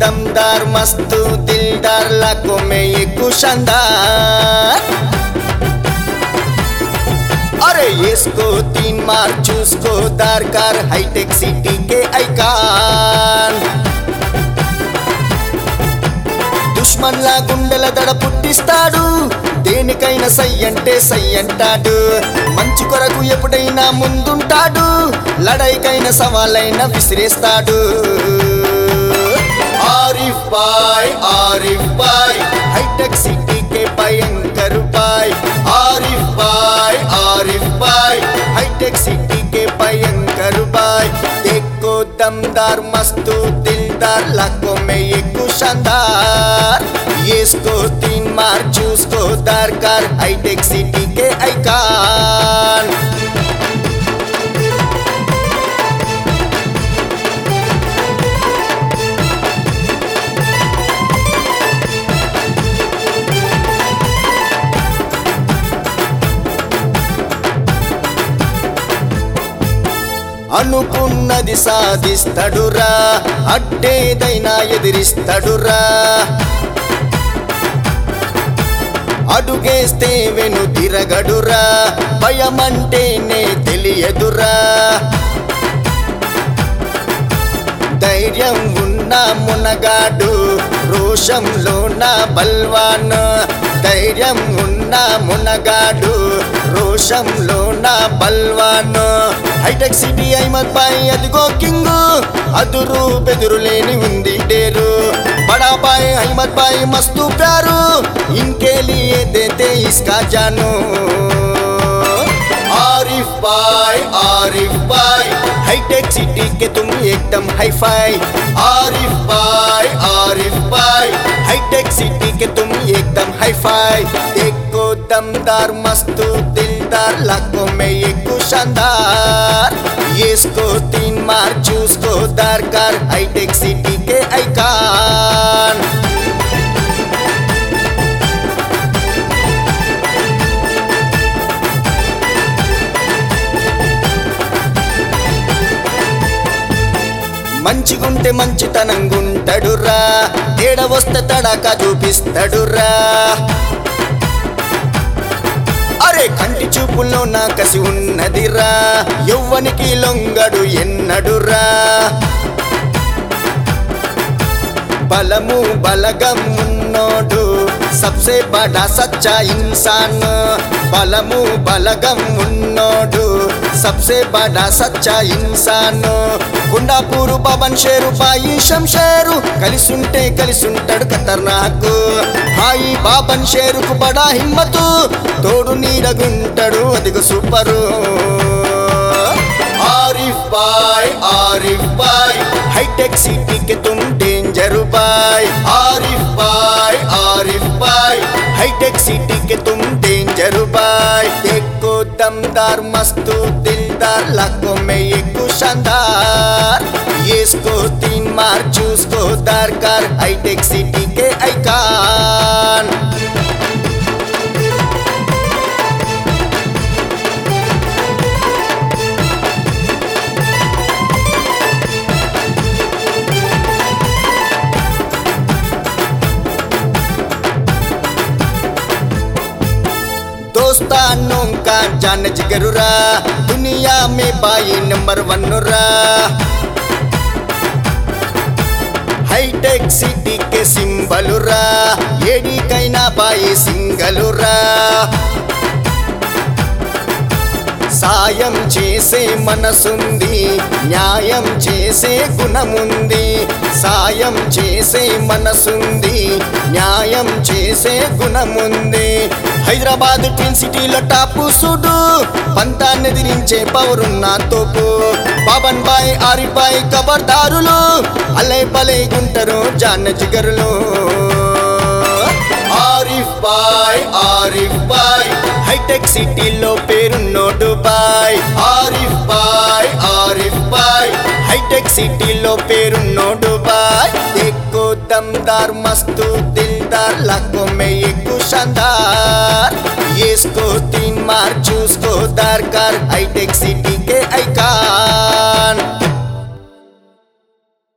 दमदार मस्त दिलदार लाखों में ये शानदार। अरे इसको 3 मार चूसको दारकार हाईटेक सिटी के आइकान। దుష్మన్లా గుండెల దడ పుట్టిస్తాడు, దేనికైనా సై అంటే సై అంటాడు, మంచి కొరకు ఎప్పుడైనా ముందుంటాడు, లడైకైనా సవాలైనా విసిరేస్తాడు। ఆరిఫ్ బాయ్ హైటెక్ సిటీ के भयंकर भाई। आरिफ भाई हाईटेक सिटी के भयंकर भाई। देखो दमदार मस्त दिलदार लाखों में ये शानदार। ये इसको 3 मार चूसको दारकार हाईटेक सिटी के आइकान। అనుకున్నది సాధిస్తాడురా, అడ్డేదైనా ఎదిరిస్తాడురా, అడుగేస్తే వెను తిరగడురా, భయమంటేనే తెలియదురా। ధైర్యం ఉన్న మునగాడు, రోషంలో నా బల్వాన్। ధైర్యం ఉన్న మునగాడు, రోషంలో నా బల్వాన్। హైటెక్ సిటీ అహ్మద్ భాయ్ అదిగో కింగు, అదురు బెదురు లేని ఉంది డేరు। బడా భాయ్ అహ్మద్ భాయ్ మస్తు ప్యారు, ఇన్కే లియే దేతే ఇస్కా జాను। आरिफ भाई हाईटेक सिटी के तुम एकदम हाई फाई। आरिफ भाई हाईटेक सिटी के तुम एकदम हाई फाई। देखो दमदार मस्त दिलदार लाखों में ये शानदार। ये इसको 3 मार चूसको दारकार हाईटेक सिटी के आइकान। మంచిగుంటే మంచితనంగుంటడురా, తేడ వస్తే తడాకా చూపిస్తాడురా। అరే కంటి చూపుల్లో నా కసి ఉన్నదిరా, యవ్వనికి లొంగడు ఎన్నడురా। బలము బలగం ఉన్నోడు సబ్సే బడా సచ్చా ఇన్సాన్। బలము బలగం ఉన్నోడు సబ్సే బడా సచ్చా ఇన్సాన్। గుండాపూరు బాబన్ షేరు బాయి శంషేరు, కలిసుంటాడు ఖతర్నాకు। భాయి బాబన్ షేరుకు బడా హిమ్మతు, తోడు నీడగుంటాడు అదిగో సూపరు। आरिफ भाई हाईटेक सिटी के तुम डेंजर भाई। आरिफ भाई हाईटेक सिटी के तुम डेंजर भाई। देखो दमदार मस्त दिलदार लाखों में ये शानदार। ये इसको 3 मार चूसको दारकार हाईटेक सिटी के आइकान। दोस्तानों का जान जिगरुरा, दुनिया में भाई नंबर 1 रा। हाईटेक सिटी के सिंबल रा, ఏడికైనా బాయి సింగల్ రా। సాయం చేసే మనసుంది, న్యాయం చేసే గుణముంది। సాయం చేసే మనసుంది, న్యాయం చేసే గుణముంది। హైదరాబాద్ ట్విన్ సిటీలో టాపు సుడు, పంతాన్ని ఎదిరించే పవరున్న తోపు। బాబన్ బాయ్ ఆరిఫ్ బాయ్ ఖబర్దారులు, అలై పలై గుంటరు జాన జిగరులు। ఆరిఫ్ బాయ్ हाईटेक सिटी लो పేరున్నోడు బాయ్। आरिफ भाई हाईटेक सिटी लो పేరున్నోడు బాయ్। देखो दमदार मस्त दिलदार लाखों में ये शानदार। ये इसको 3 मार चूसको दारकार हाईटेक सिटी के आइकान।